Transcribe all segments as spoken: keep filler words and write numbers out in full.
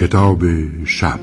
کتاب شب.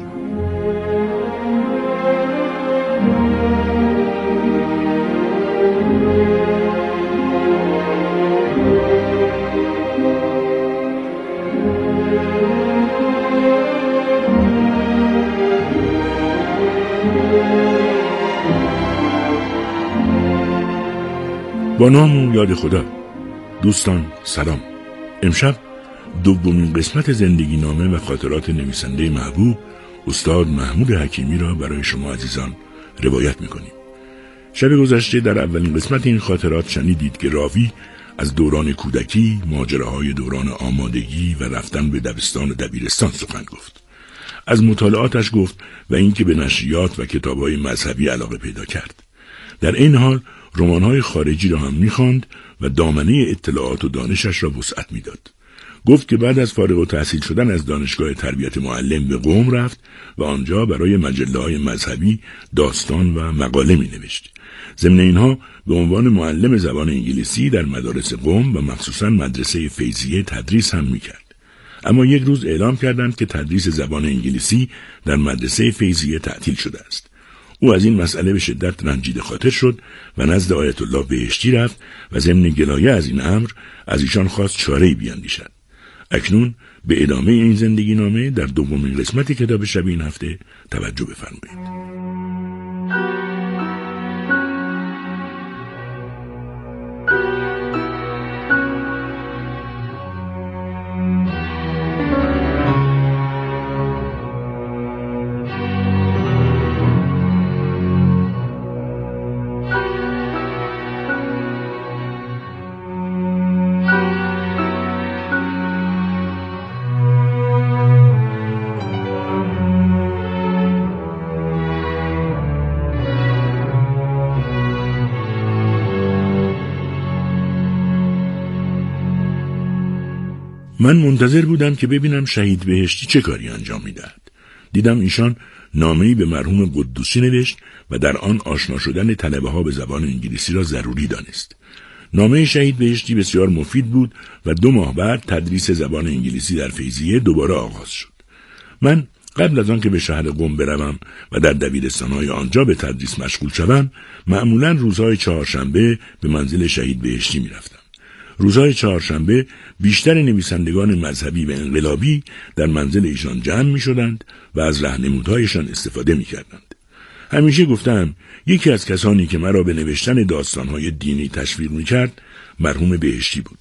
با نام و یاد خدا. دوستان سلام. امشب دومین قسمت زندگی نامه و خاطرات نویسنده محبوب استاد محمود حکیمی را برای شما عزیزان روایت میکنیم. شب گذشته در اولین قسمت این خاطرات شنیدید که راوی از دوران کودکی، ماجراهای دوران آمادگی و رفتن به دبستان و دبیرستان سخن گفت. از مطالعاتش گفت و اینکه به نشریات و کتابهای مذهبی علاقه پیدا کرد. در این حال رمان‌های خارجی را هم می‌خواند و دامنه اطلاعات و دانشش را وسعت می‌داد. گفت که بعد از فارغ التحصیل شدن از دانشگاه تربیت معلم به قم رفت و آنجا برای مجله‌های مذهبی داستان و مقاله می‌نوشت. ضمن اینها به عنوان معلم زبان انگلیسی در مدارس قم و مخصوصاً مدرسه فیضیه تدریس هم می‌کرد. اما یک روز اعلام کردند که تدریس زبان انگلیسی در مدرسه فیضیه تعطیل شده است. او از این مسئله به شدت رنجیده خاطر شد و نزد آیت الله بهشتی رفت و ضمن گلایه از این امر از ایشان خواست چاره‌ای بیاندیشد. اکنون به ادامه این زندگی نامه در دومین قسمت کتاب شب این هفته توجه بفرمایید. من منتظر بودم که ببینم شهید بهشتی چه کاری انجام میدهد. دیدم ایشان نامه‌ای به مرحوم قدوسی نوشت و در آن آشنا شدن طلبه ها به زبان انگلیسی را ضروری دانست. نامه شهید بهشتی بسیار مفید بود و دو ماه بعد تدریس زبان انگلیسی در فیضیه دوباره آغاز شد. من قبل از آن که به شهر قم بروم و در دبیرستان‌های آنجا به تدریس مشغول شوم، معمولاً روزهای چهارشنبه به منزل شهید بهشتی می‌رفتم. روزهای چهارشنبه بیشتر نویسندگان مذهبی و انقلابی در منزل ایشان جمع می شدند و از راهنمودهایشان استفاده می کردند. همیشه گفتم یکی از کسانی که مرا به نوشتن داستانهای دینی تشویق می کرد مرحوم بهشتی بود.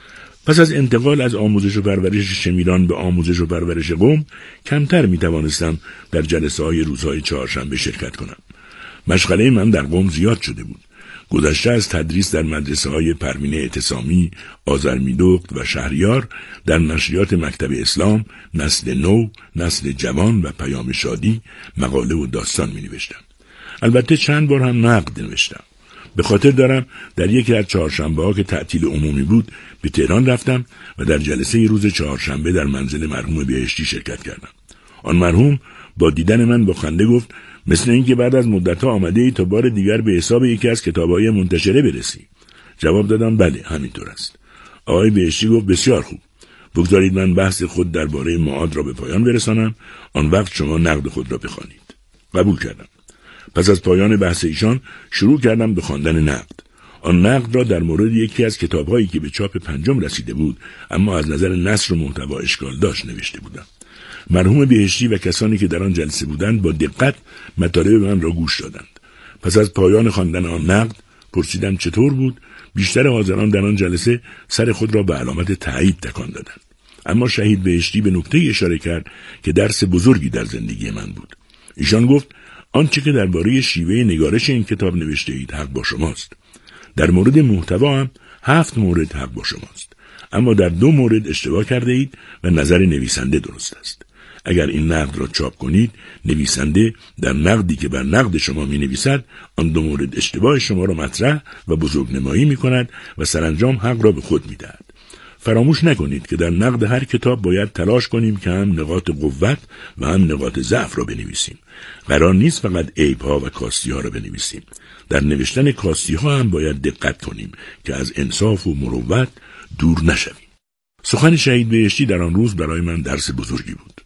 پس از انتقال از آموزش و پرورش شمیران به آموزش و پرورش قم کمتر می توانستم در جلسه های روزهای چهارشنبه شرکت کنم. مشغله من در قم زیاد شده بود. گذشته از تدریس در مدرسه های پروین اعتصامی، آذرمیدوقت و شهریار، در نشریات مکتب اسلام، نسل نو، نسل جوان و پیام شادی مقاله و داستان می نوشتم. البته چند بار هم نقد نوشتم. به خاطر دارم در یکی از چهارشنبه ها که تعطیل عمومی بود به تهران رفتم و در جلسه روز چهارشنبه در منزل مرحوم بهشتی شرکت کردم. آن مرحوم با دیدن من با خنده گفت مثل اینکه بعد از مدت‌ها آمده ای تا بار دیگر به حساب یکی از کتاب‌های منتشره برسی. جواب دادم بله همینطور است. آقای بهشتی گفت بسیار خوب. بگذارید من بحث خود درباره معاد را به پایان برسانم، آن وقت شما نقد خود را بخوانید. قبول کردم. پس از پایان بحث ایشان شروع کردم به خواندن نقد. آن نقد را در مورد یکی از کتاب‌هایی که به چاپ پنجم رسیده بود اما از نظر نثر و محتوا اشکال داشت نوشته بودم. مرحوم بهشتی و کسانی که در آن جلسه بودند با دقت مطالب من را گوش دادند. پس از پایان خواندن آن نقد پرسیدم چطور بود. بیشتر حاضران در آن جلسه سر خود را به علامت تایید تکان دادند. اما شهید بهشتی به نکته اشاره کرد که درس بزرگی در زندگی من بود. ایشان گفت آنچه که درباره شیوه نگارش این کتاب نوشته اید حق با شماست. در مورد محتوا هم هفت مورد حق با شماست. اما در دو مورد اشتباه کرده اید و نظر نویسنده درست است. اگر این نقد را چاپ کنید، نویسنده در نقدی که بر نقد شما می نویسد، آن دو مورد اشتباه شما را مطرح و بزرگنمایی می کند و سرانجام حق را به خود می دهد. فراموش نکنید که در نقد هر کتاب باید تلاش کنیم که هم نقاط قوت و هم نقاط ضعف را بنویسیم. قرار نیست فقط عیب‌ها و کاستی‌ها را بنویسیم. در نوشتن کاستی‌ها هم باید دقت کنیم که از انصاف و مروت دور نشویم. سخن شهید بهشتی در آن روز برای من درس بزرگی بود.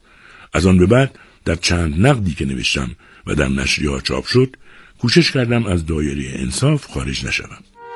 از آن به بعد در چند نقدی که نوشتم و در نشریه‌ها چاپ شد کوشش کردم از دایره انصاف خارج نشوم.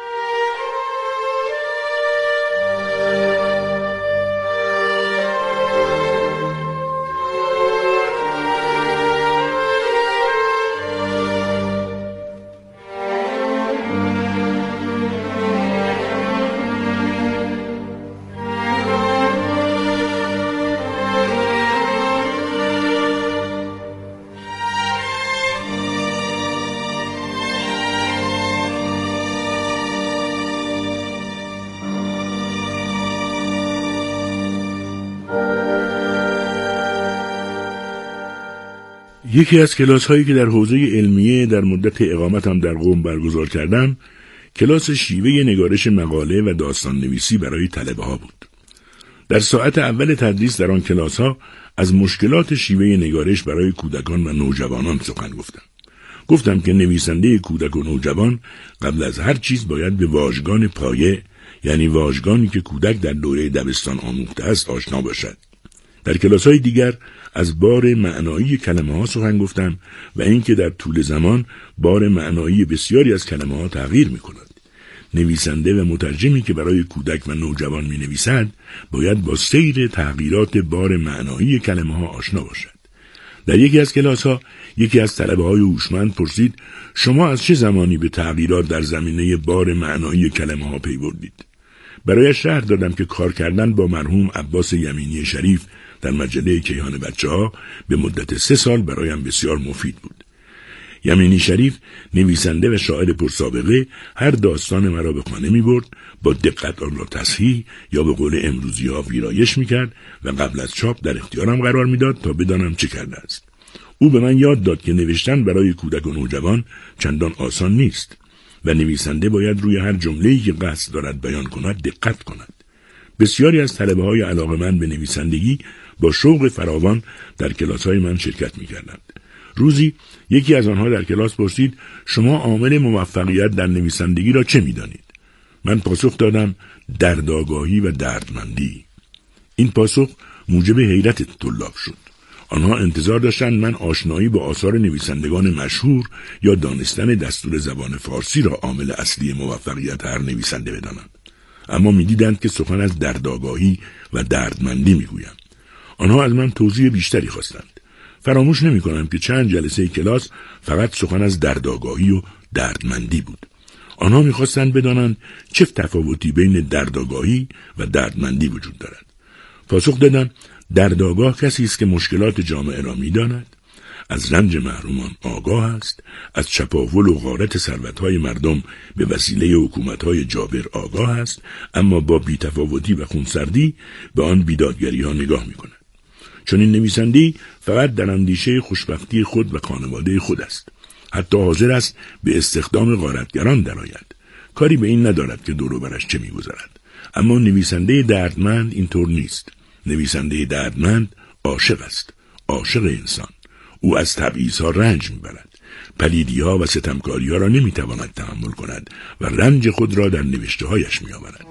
یکی از کلاس هایی که در حوزه علمیه در مدت اقامتم در قم برگزار کردم، کلاس شیوه نگارش مقاله و داستان نویسی برای طلبه ها بود. در ساعت اول تدریس در آن کلاس ها از مشکلات شیوه نگارش برای کودکان و نوجوانان سخن گفتم. گفتم که نویسنده کودک و نوجوان قبل از هر چیز باید به واژگان پایه، یعنی واژگانی که کودک در دوره دبستان آموخته است، آشنا باشد. در کلاس های دیگر از بار معنایی کلمه ها سخن گفتم و اینکه در طول زمان بار معنایی بسیاری از کلمه ها تغییر می کند. نویسنده و مترجمی که برای کودک و نوجوان می نویسد باید با سیر تغییرات بار معنایی کلمه ها آشنا باشد. در یکی از کلاس ها یکی از طلبه های هوشمند پرسید شما از چه زمانی به تغییرات در زمینه بار معنایی کلمه ها پی بردید؟ برایش شرح دادم که کار کردن با مرحوم عباس یمینی شریف در مجله کیهان بچه‌ها به مدت سه سال برایم بسیار مفید بود. یمینی شریف نویسنده و شاعر پرسابقه هر داستان مرا به خانه می برد، با دقت آن را تصحیح یا به قول امروزی ها ویرایش می کرد و قبل از چاپ در اختیارم قرار می داد تا بدانم چه کرده است. او به من یاد داد که نوشتن برای کودک و نوجوان چندان آسان نیست و نویسنده باید روی هر جمله‌ای که قصد دارد بیان کند دقت کند. بسیاری از طلبه‌های علاقه‌مند به نویسندگی با شوق فراوان در کلاس‌های من شرکت می‌کردند. روزی یکی از آنها در کلاس پرسید شما عامل موفقیت در نویسندگی را چه می‌دانید؟ من پاسخ دادم دردآگاهی و دردمندی. این پاسخ موجب حیرت طلاب شد. آنها انتظار داشتند من آشنایی با آثار نویسندگان مشهور یا دانستن دستور زبان فارسی را عامل اصلی موفقیت هر نویسنده بدانم. اما می‌دیدند که سخن از دردآگاهی و دردمندی می‌گویم. آنها از من توضیح بیشتری خواستند. فراموش نمی‌کنم که چند جلسه کلاس فقط سخن از دردآگاهی و دردمندی بود. آنها می‌خواستند بدانند چه تفاوتی بین دردآگاهی و دردمندی وجود دارد. پاسخ دادم دردآگاه کسی است که مشکلات جامعه را می‌داند، از رنج محرومان آگاه است، از چپاول و غارت ثروت‌های مردم به وسیله حکومت‌های جابر آگاه است، اما با بی‌تفاوتی و خونسردی به آن بیدادگری‌ها نگاه می‌کند. چون این نویسنده‌ای فقط در اندیشه خوشبختی خود و خانواده خود است. حتی حاضر است به استخدام غارتگران درآید. کاری به این ندارد که دور و برش چه می‌گذرد. اما نویسنده دردمند اینطور نیست. نویسنده دردمند عاشق است، عاشق انسان. او از تبعیض‌ها رنج می‌برد. پلیدی‌ها و ستمکاری‌ها را نمی‌تواند تحمل کند و رنج خود را در نوشته‌هایش می‌آورد.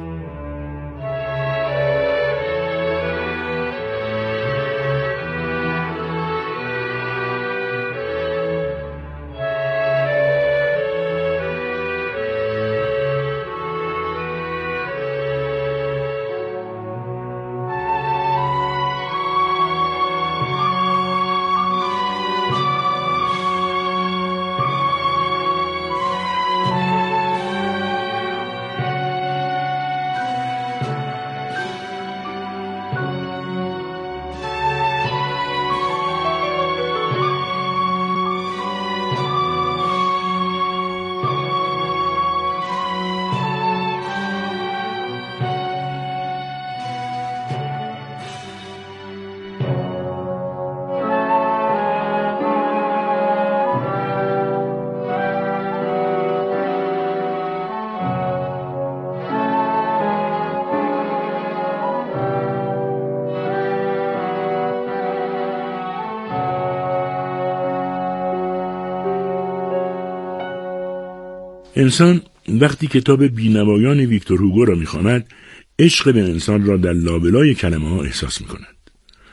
انسان وقتی کتاب بینوایان ویکتور هوگو را می‌خواند، عشق به انسان را در لابلای کلمه ها احساس می‌کند.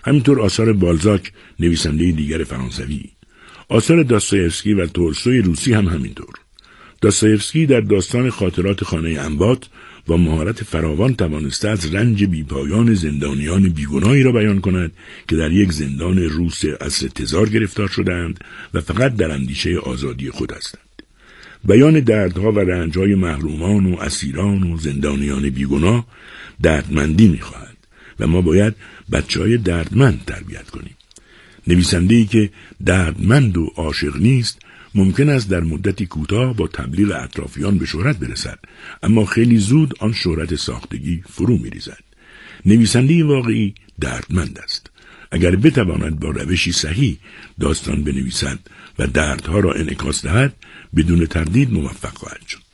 همینطور آثار بالزاک، نویسنده دیگر فرانسوی. آثار داستایفسکی و تولستوی روسی هم همینطور. داستایفسکی در داستان خاطرات خانه انبات با مهارت فراوان توانسته از رنج بیپایان زندانیان بیگناهی را بیان کند که در یک زندان روس عصر تزار گرفتار شدند و فقط در اندیشه آزادی خود هستند. بیان دردها و رنجهای محرومان و اسیران و زندانیان بیگناه دردمندی می‌خواهد و ما باید بچه‌های دردمند تربیت کنیم. نویسنده‌ای که دردمند و عاشق نیست ممکن است در مدتی کوتاه با تبلیغ اطرافیان به شهرت برسد، اما خیلی زود آن شهرت ساختگی فرو می‌ریزد. نویسنده واقعی دردمند است. اگر بتواند با روشی صحیح داستان بنویسد و دردها را انعکاس دهد، بدون تردید موفق خواهد شد.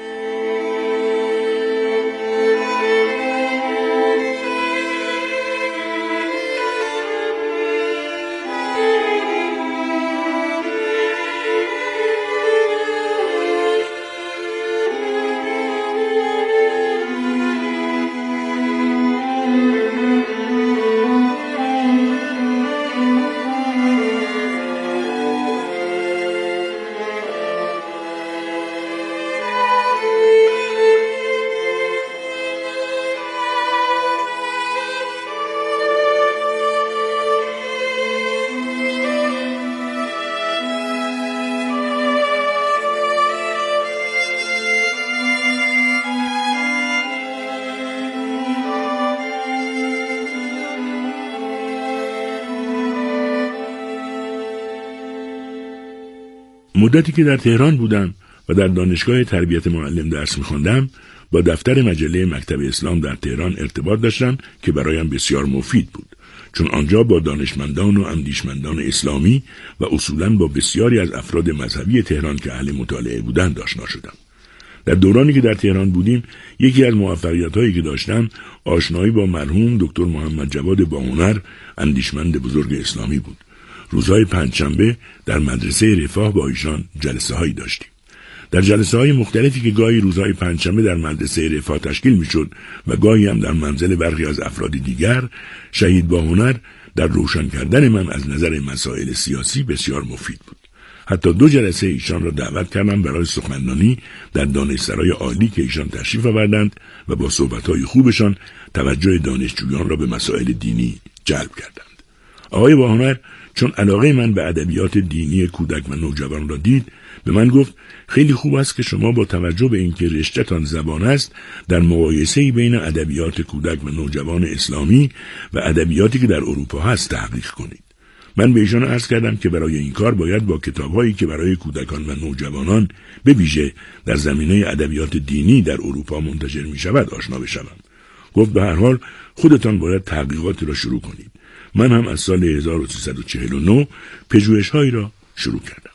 مدتی که در تهران بودم و در دانشگاه تربیت معلم درس می‌خواندم، با دفتر مجله مکتب اسلام در تهران ارتباط داشتم که برایم بسیار مفید بود، چون آنجا با دانشمندان و اندیشمندان اسلامی و اصولاً با بسیاری از افراد مذهبی تهران که اهل مطالعه بودند آشنا شدم. در دورانی که در تهران بودیم، یکی از موفقیت‌هایی که داشتم آشنایی با مرحوم دکتر محمد جواد باهنر، اندیشمند بزرگ اسلامی بود. روزهای پنجشنبه در مدرسه رفاه با ایشان جلسه هایی داشتیم. در جلسه های مختلفی که گاهی روزهای پنجشنبه در مدرسه رفاه تشکیل می شد و گاهی هم در منزل برخی از افراد دیگر، شهید باهنر در روشن کردن من از نظر مسائل سیاسی بسیار مفید بود. حتی دو جلسه ایشان را دعوت کردم برای سخنرانی در دانشسرای عالی که ایشان تشریف آوردند و با صحبت‌های خوبشان توجه دانشجویان را به مسائل دینی جلب کردند. آقای باهنر چون علاقه من به ادبیات دینی کودک و نوجوان را دید، به من گفت خیلی خوب است که شما با توجه به اینکه رشته‌تان زبان است، در مقایسه‌ای بین ادبیات کودک و نوجوان اسلامی و ادبیاتی که در اروپا هست تحقیق کنید. من به ایشان عرض کردم که برای این کار باید با کتاب‌هایی که برای کودکان و نوجوانان به ویژه در زمینه ادبیات دینی در اروپا منتشر می‌شود آشنا بشوم. گفت به هر حال خودتان باید تحقیقاتی را شروع کنید. من هم از سال هزار و سیصد و چهل و نه پژوهش‌هایی را شروع کردم.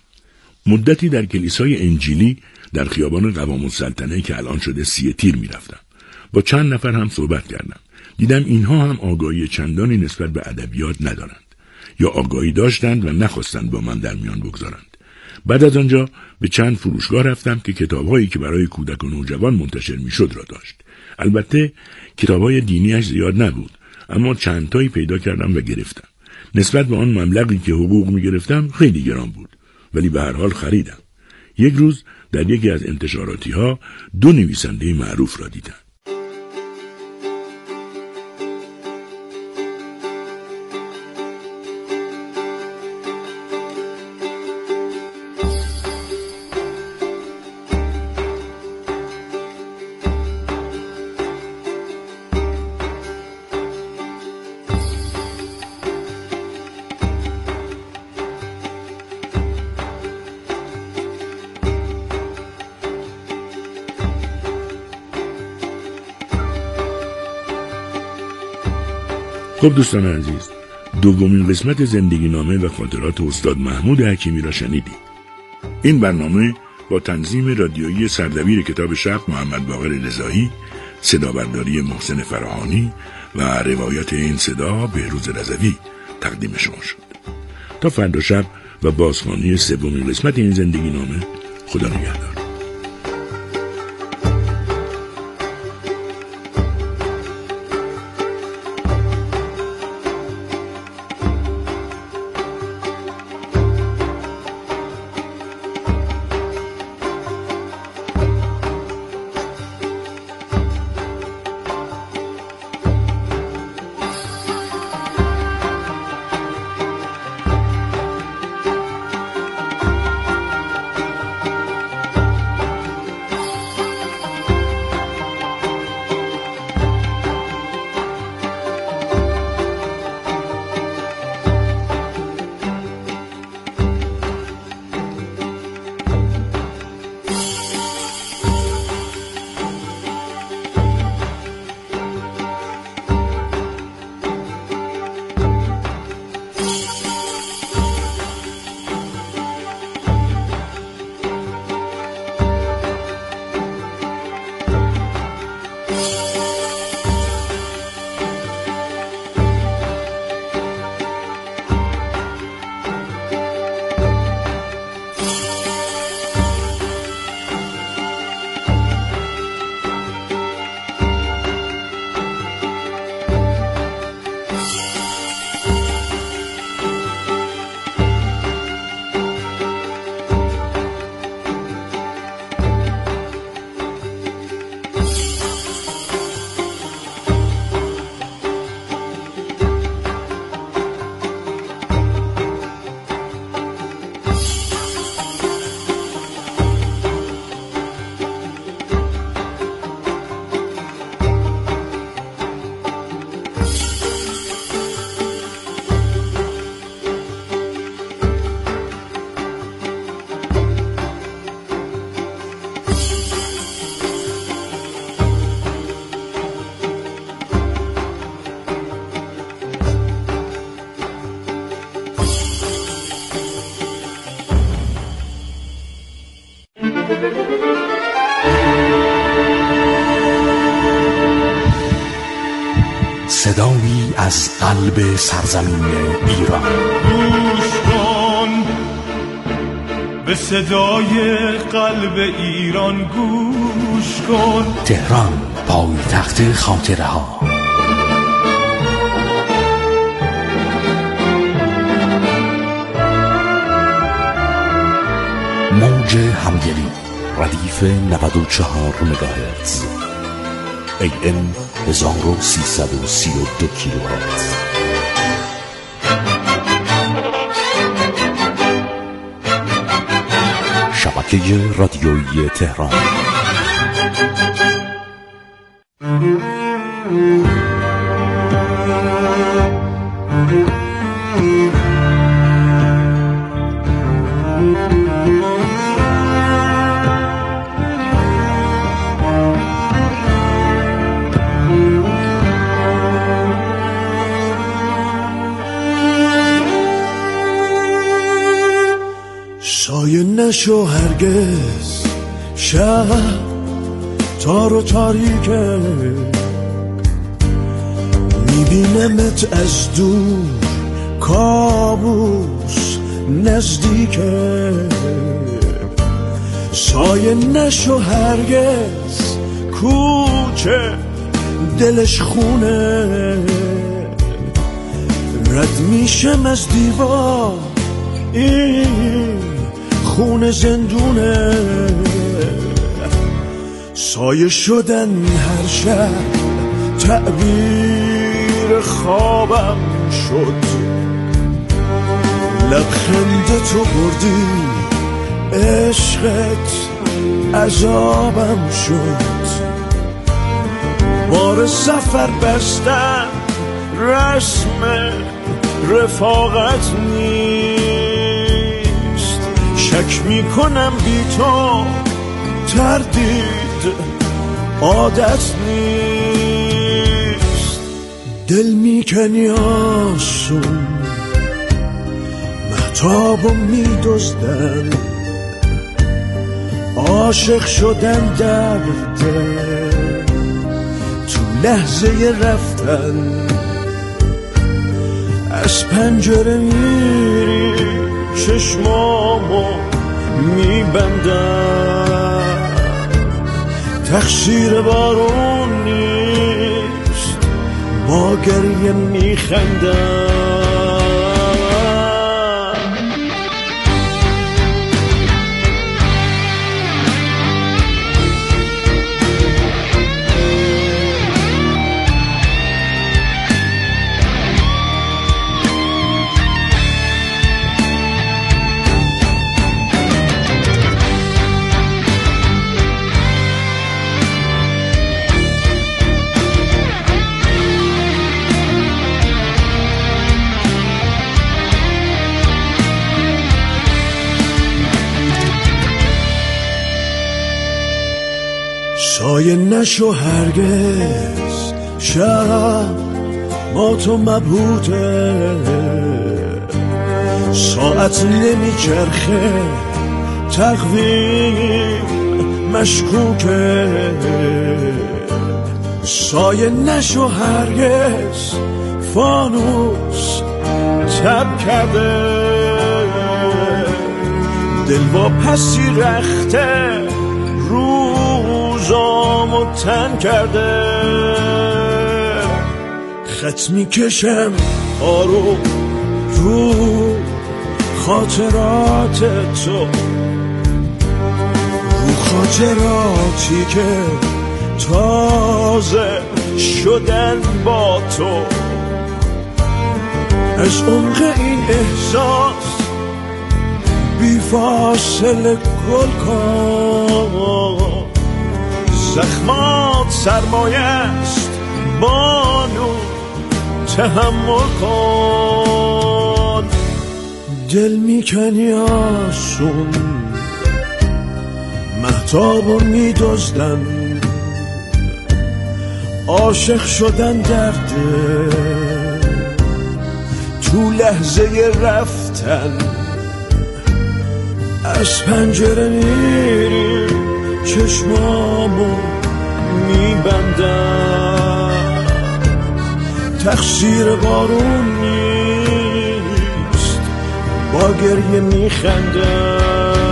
مدتی در کلیسای انجیلی در خیابان قوام السلطنه که الان شده سی تیر می‌رفتم. با چند نفر هم صحبت کردم. دیدم اینها هم آگاهی چندانی نسبت به ادبیات ندارند، یا آگاهی داشتند و نخواستند با من در میان بگذارند. بعد از آنجا به چند فروشگاه رفتم که کتاب‌هایی که برای کودک و نوجوان منتشر می‌شد را داشت. البته کتاب‌های دینیش زیاد نبود، اما چند تایی پیدا کردم و گرفتم. نسبت به آن مبلغی که حقوق می گرفتم خیلی گران بود، ولی به هر حال خریدم. یک روز در یکی از انتشاراتی ها دو نویسنده معروف را دیدم. خب دوستان عزیز، دومین قسمت زندگی نامه و خاطرات استاد محمود حکیمی را شنیدید. این برنامه با تنظیم رادیویی سردبیر کتاب شب محمد باقر رضایی، صدا برداری محسن فراهانی و روایت این صدا بهروز رضوی تقدیم شما شد. تا فردا شب و بازخوانی سومین قسمت این زندگی نامه، خدا نگهدار. صدایی از قلب سرزمین ایران. گوش کن به صدای قلب ایران، گوش کن. تهران، پایتخت خاطره ها. موج همگلی، ردیف نود و چهار مگاهرتز، ای ام هزار و سیصد و سی و دو کیلوهرتز. شبکه رادیویی تهران. سایه نشو هرگز شب تار و تاریکه، میبینمت از دور کابوس نزدیکه. سایه نشو هرگز کوچه دلش خونه، رد میشم از دیوار این خون زندونه. سایه شدن هر شب تعبیر خوابم شد، لبخند تو بردی عشقت عذابم شد. بار سفر بستن رسم رفاقت نیست، شک میکنم بی تو تردید عادت نیست. دل میکنی آسون مهتابو میدزدن، عاشق شدن درده تو لحظه رفتن. از پنجره میری چشمامو میبندم، تقصیر بارون نیست با گریه میخندم. سایه نشو هرگز شب با تو مبهوته، ساعت نمیچرخه تقویم مشکوکه. سایه نشو هرگز فانوس تب کرده، دل با پسی رخته روزامو تن کرده. خط میکشم آروم رو خاطرات تو، رو خاطراتی که تازه شدن با تو. از عمق این احساس بی فاصله گل کن، زخمات سرمایه است بانو تحمل کن. دل میکنی آسون مهتابو میدزدن، عاشق شدن درده تو لحظه رفتن. از پنجره میری چشمامو میبندم، تقصیر بارون نیست، با گریه میخندم.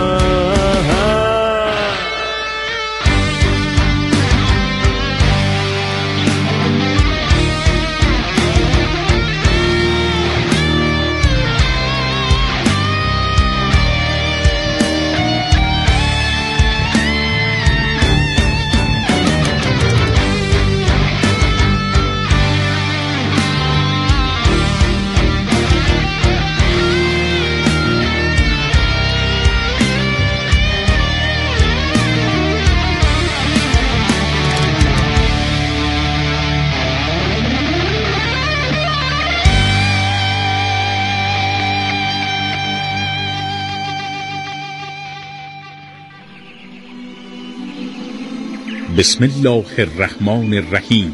بسم الله الرحمن الرحیم.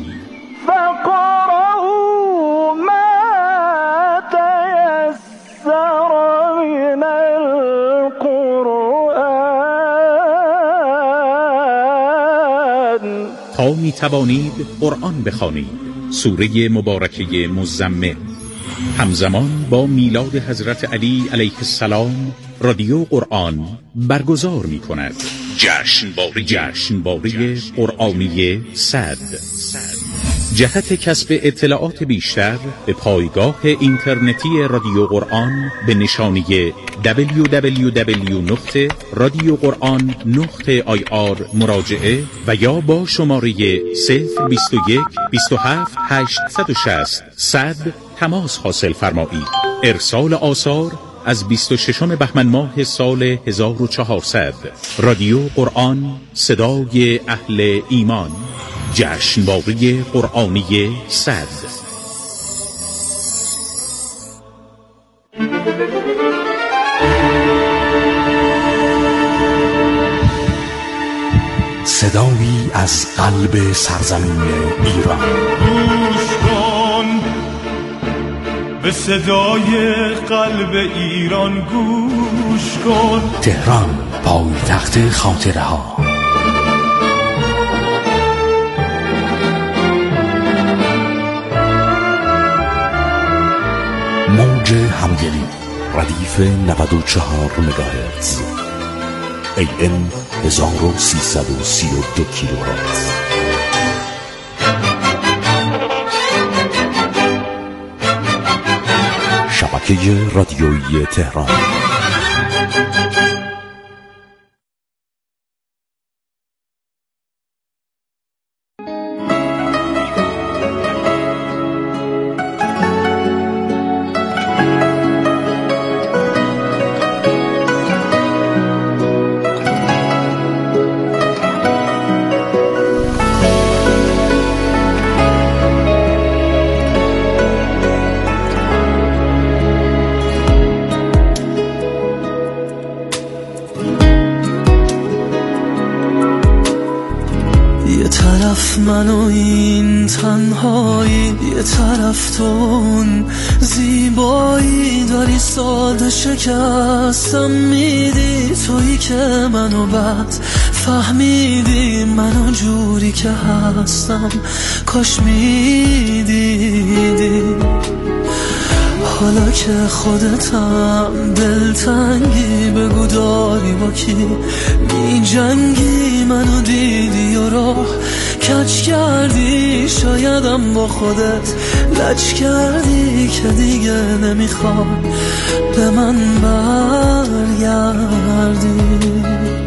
فقرأوا ما تيسر من القرآن. تا می توانید قرآن بخوانید. سوره مبارکه مزمل همزمان با میلاد حضرت علی علیه السلام رادیو قرآن برگزار می کند جشنواره جشنواره قرآنی صد. جهت کسب اطلاعات بیشتر به پایگاه اینترنتی رادیو قرآن به نشانی دبلیو دبلیو دبلیو نقطه رادیو قرآن نقطه آی آر مراجعه و یا با شماره صفر بیست و یک بیست و هفت هشتصد و شصت صد تماس حاصل فرمایید. ارسال آثار از بیست و ششم بهمن ماه سال هزار و چهارصد. رادیو قرآن، صدای اهل ایمان. جشنواره قرآنی صد. صدایی از قلب سرزمین ایران. گوش کن به صدای قلب ایران، گوش کن. تهران، پایتخت خاطره ها. موج همدلی، ردیف نود و چهار مگاهرتز، ای ام هزار و سیصد و سی و دو کیلوهرتز. شبکه رادیویی تهران. من و این تنهایی، یه طرف تو اون زیبایی، داری ساده شکستم میدی، تویی که منو بد فهمیدی، منو جوری که هستم کاش میدیدی. حالا که خودتم دلتنگی، بگو داری با کی می جنگی، منو دیدی و راه کج کردی، شایدم با خودت لج کردی که دیگه نمیخوای به من برگردی.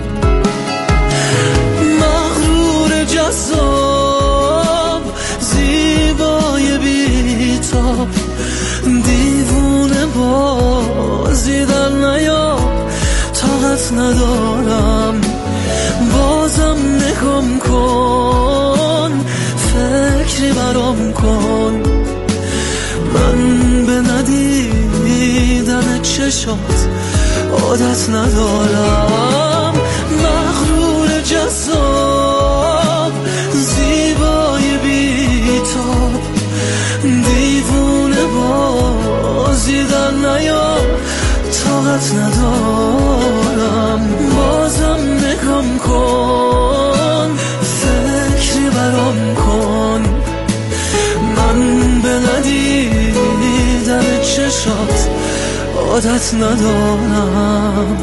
مغرور جذاب زیبای بی‌تاب، دیوونه بازی در نیار، طاقت ندارم بازم نگم کن، فکری برام کن، من به ندیدن چشات عادت ندارم. مغرور جذاب زیبای بی‌تاب، دیوونه بازی در نیار، طاقت ندارم بازم نگم کن، فکری برام کن، من به ندیدن عادت ندارم.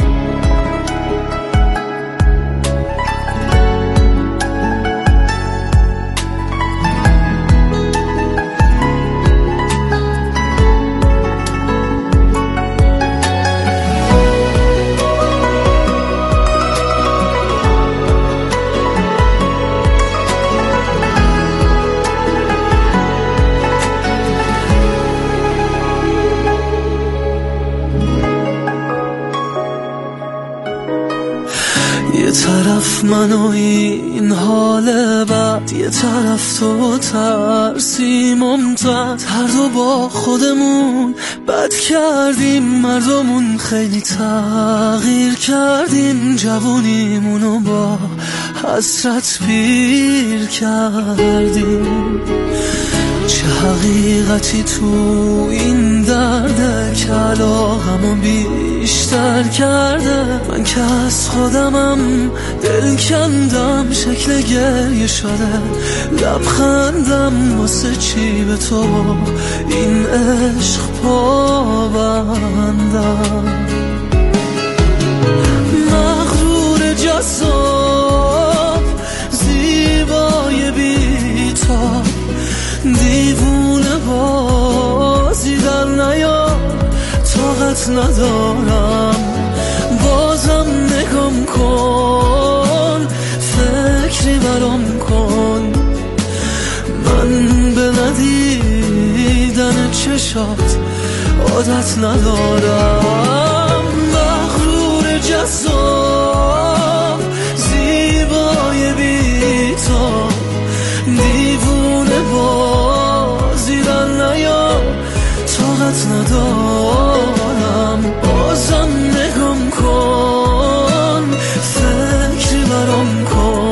یه طرف من و این حال بد، یه طرف تو ترسی ممتد، هر دو با خودمون بد کردیم، مردمون خیلی تغییر کردیم، جوونیمونو با حسرت پیر کردیم. چه حقیقتی تو این درده که علاقمو بیشتر کرده، من که از خودمم دل کندم، شکل گریه شده لبخندم، واسه چی به تو این عشق پابندم. مغرور جذاب زیبای بی‌تاب، دیوونه بازی در نیار، طاقت ندارم، بازم نگام کن، فکری برام کن، من به ندیدن چشات عادت ندارم. مغرور جذاب زیبای بی‌تاب، دیوونه بازی در نیار، طاقت ندارم.